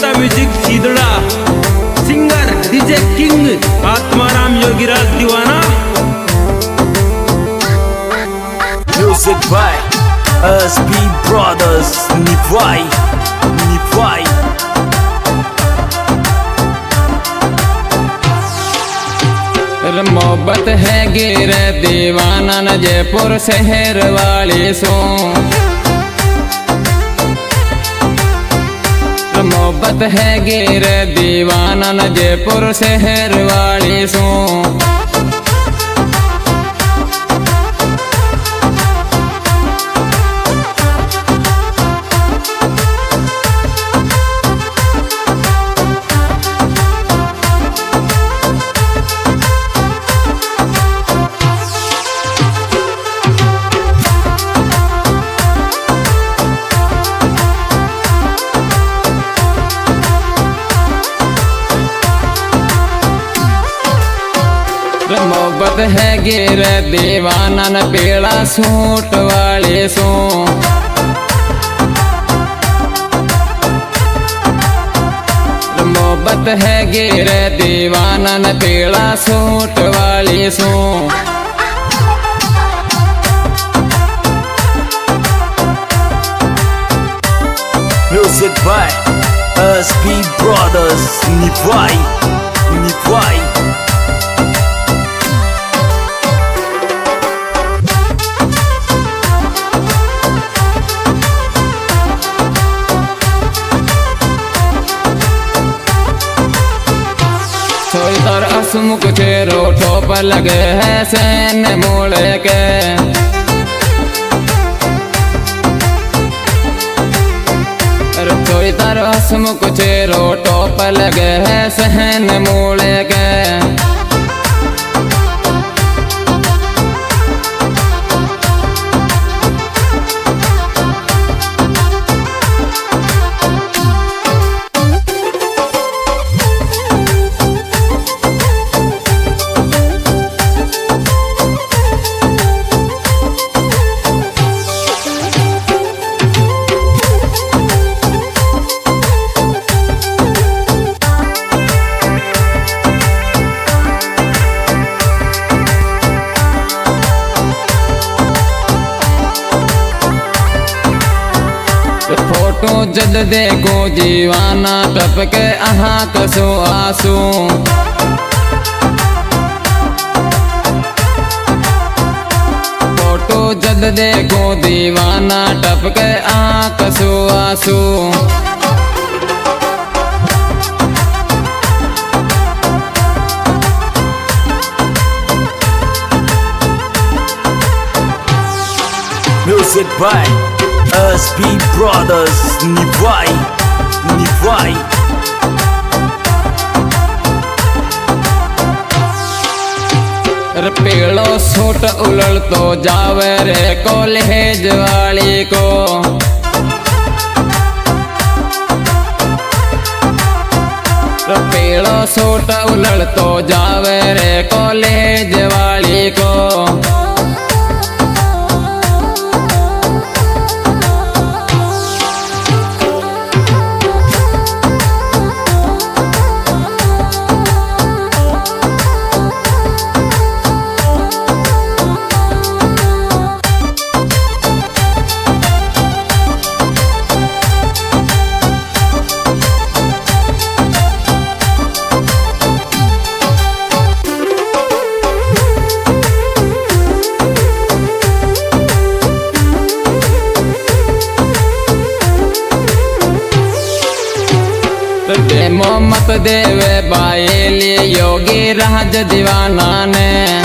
Mehta music सीधड़ा, singer DJ king Atmaram Yogiraj Deewana. Music by SB Brothers, Nivai, Nivai। मोहब्बत है गिर दीवाना न जयपुर शहर वाली सो। मोहब्बत है गिर दीवाना न जयपुर शहर वाली सो। मोहब्बत है गिर दीवाना न पीला सूट वाले सो। मोहब्बत है गिर दीवाना न पीला सूट वाली सो। Music by SB Brothers, Nivai, Nivai। सोईतर असमुख Chero ठोप लगे है सैन मोड़े के। सोईतर असमुख चेरो ठोप लगे है सहन मोड़े के। फोटो जद देखो जीवाना टपके आहा कसो आंसू। फोटो जद देखो दीवाना टपके आहा कसो आंसू। Music by SB Brothers, Nivai, Nivai। पेड़ो सूट उलड़ तो जावे रे कॉलेज वाली को। पेड़ो सूट उलड़ तो जावे रे कॉलेज वाली को। डेमो मत देवे बाएली योगी राज दीवाना ने।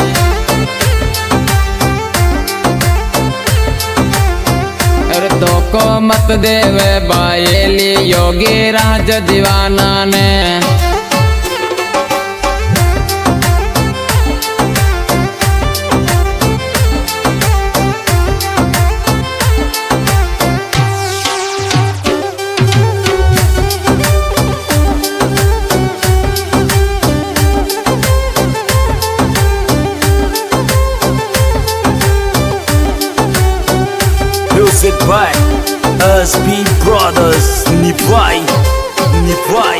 अरे तो को मत देवे बाएली योगी राज दीवाना ने। Music by SB Brothers, Nivai, निभाई।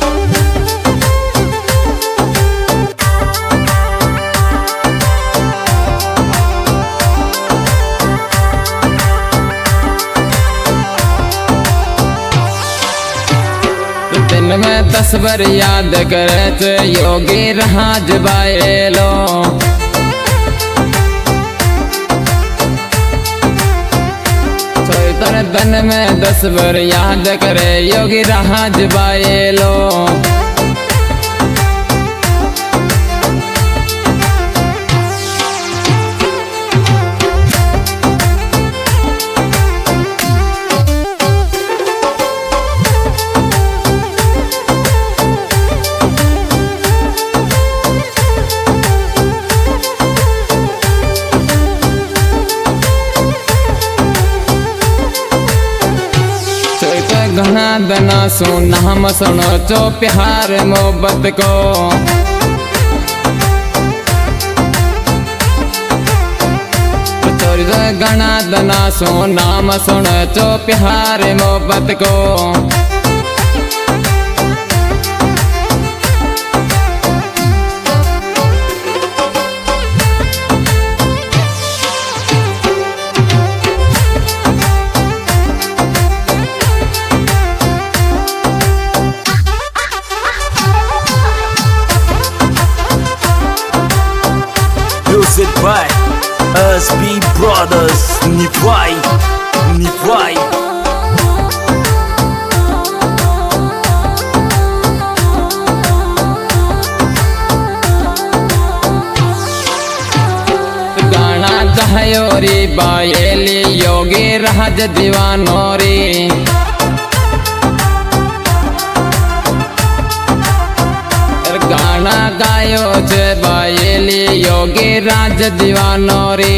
दिन में 10 बार याद करत योगी राज बायलो। दिन में 10 बार याद करे योगी राज बायलो। घना दना सुना हम सुनो चो प्यार मोहब्बत को। घना दना सुना हम सुनो चो प्यार मोहब्बत को। Music by SB Brothers निभाई निभाई। गाना गायो रे बायली योगी राज दीवानो रे। गाना गायो जे बायली योगी राज दीवानो रे।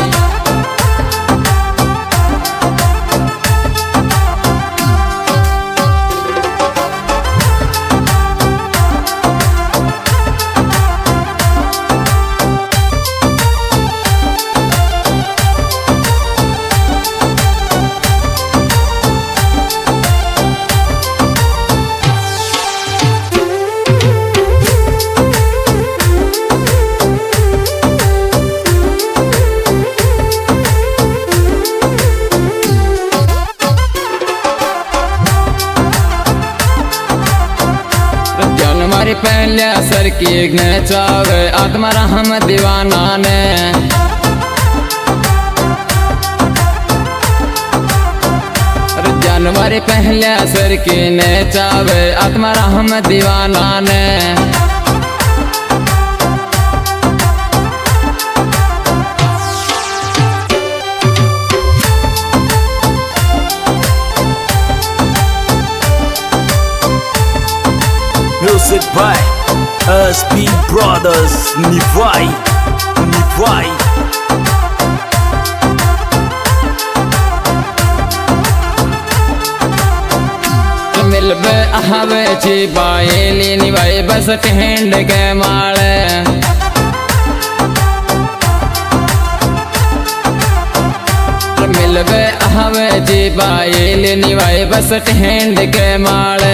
हमारी पहले असर की चावे आत्मा हम दीवाना ने। जनवरी पहले असर की चावे आत्मा हम दीवाना ने। Music by SB Brothers निभाई निभाई। मिलबे आवे छी बायली निभाई बस टेंड के माले। मिलबे आवे छी बायली निभाई बस टेंड के माले।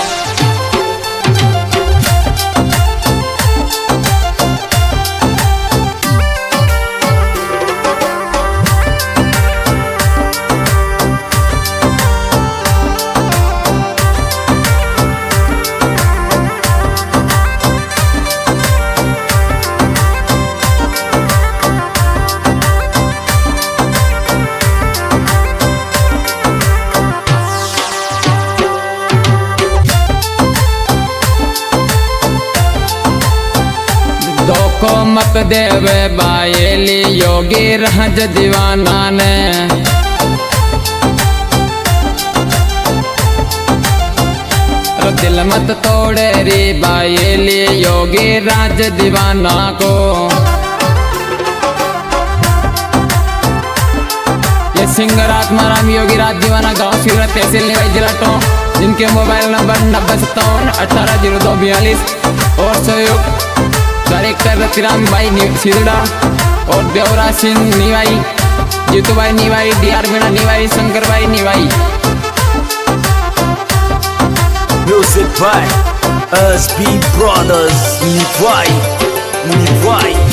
को मत देवे बायली योगी राज दीवाना ने। दिल मत तोड़े रे बायली योगी राज दीवाना को। ये सिंगर आत्माराम योगी राज दीवाना गाँव शिवरा तहसील निवाई जिला टोंक, जिनके मोबाइल नंबर 9057180242 और सहयोग डायरेक्टर रतिराम भाई सिरडा और देवराज सिंह निवाई, जीतू भाई निवाई, DR मीणा निवाई, शंकर भाई Niwai. Music by SB Brothers. Nivai.